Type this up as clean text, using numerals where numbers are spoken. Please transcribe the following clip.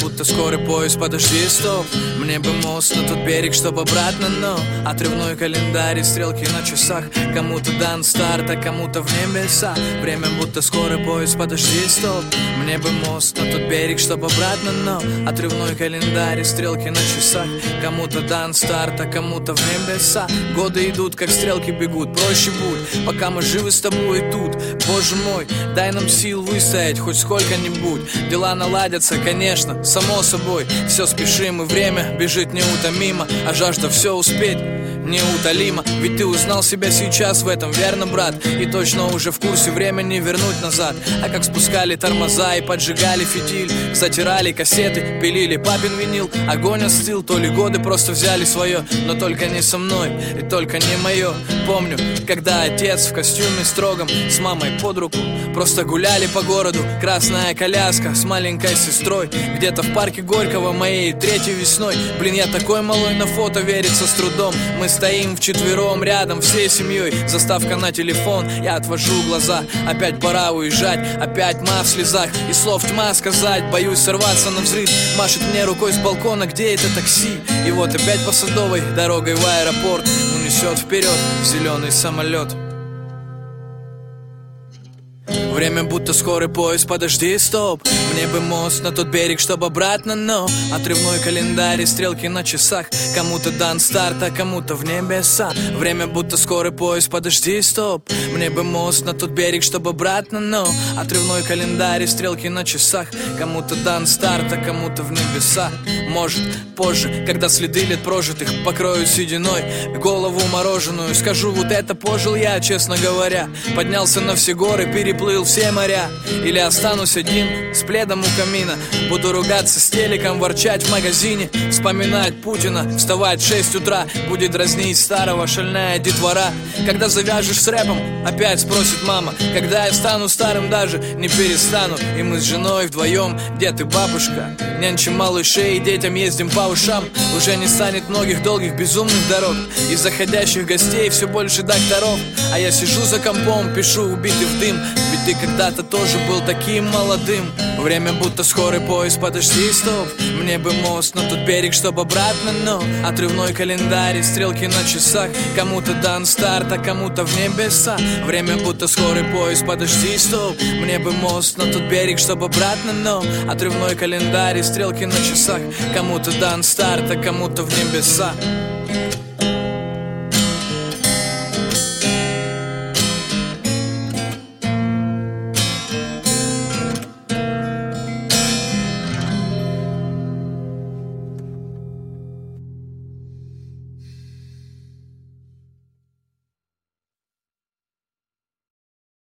будто скорый поезд, подожди, стоп. Мне бы мост на тот берег, чтоб обратно, но отрывной календарь и стрелки на часах. Кому-то дан старт, а кому-то в небеса. Время будто скорый поезд, подожди, стоп. Мне бы мост на тот берег, чтоб обратно, но отрывной календарь и стрелки на часах. Кому-то дан старт, а кому-то в небеса. Годы идут, как стрелки бегут, проще будь, пока мы живы с тобой тут. Боже мой, дай нам сил выстоять хоть сколько-нибудь. Дела наладятся, конечно, само собой. Все спешим, и время бежит неутомимо, а жажда все успеть неутолимо. Ведь ты узнал себя сейчас в этом, верно, брат? И точно уже в курсе, время не вернуть назад. А как спускали тормоза и поджигали фитиль, затирали кассеты, пилили папин винил. Огонь остыл, то ли годы просто взяли свое. Но только не со мной, и только не мое. Помню, когда отец в костюме строгом с мамой под руку просто гуляли по городу. Красная коляска с маленькой сестрой где-то в парке Горького моей третьей весной. Блин, я такой малой, на фото верится с трудом. Мы стоим вчетвером рядом всей семьей. Заставка на телефон, я отвожу глаза. Опять пора уезжать, опять ма в слезах. И слов тьма сказать, боюсь сорваться на взрыв. Машет мне рукой с балкона, где это такси? И вот опять по Садовой дорогой в аэропорт унесет вперед зеленый самолет. Время будто скорый поезд, подожди, стоп. Мне бы мост на тот берег, чтоб обратно, но отрывной календарь и стрелки на часах. Кому-то дан старт, а кому-то в небеса. Время будто скорый поезд, подожди, стоп. Мне бы мост на тот берег, чтоб обратно, но отрывной календарь и стрелки на часах. Кому-то дан старт, а кому-то в небеса. Может, позже, когда следы лет прожитых покроют сединой голову мороженую, скажу, вот это пожил я, честно говоря. Поднялся на все горы, переплыл все моря. Или останусь один с пледом у камина. Буду ругаться с телеком, ворчать в магазине, вспоминать Путина, вставать в 6 утра. Будет дразнить старого шальная детвора. Когда завяжешь с рэпом, опять спросит мама. Когда я стану старым, даже не перестану. И мы с женой вдвоем, где ты, бабушка? Нянчим малышей, детям ездим по ушам. Уже не станет многих долгих безумных дорог. Из заходящих гостей все больше докторов. А я сижу за компом, пишу убитый в дым. Ведь ты когда-то тоже был таким молодым. Время будто скорый поезд, подожди, стоп. Мне бы мост на тот берег, чтоб обратно, но отрывной календарь и стрелки на часах. Кому-то дан старт, а кому-то в небеса. Время будто скорый поезд, подожди, стоп. Мне бы мост на тот берег, чтоб обратно, но отрывной календарь и стрелки на часах. Кому-то дан старт, а кому-то в небеса.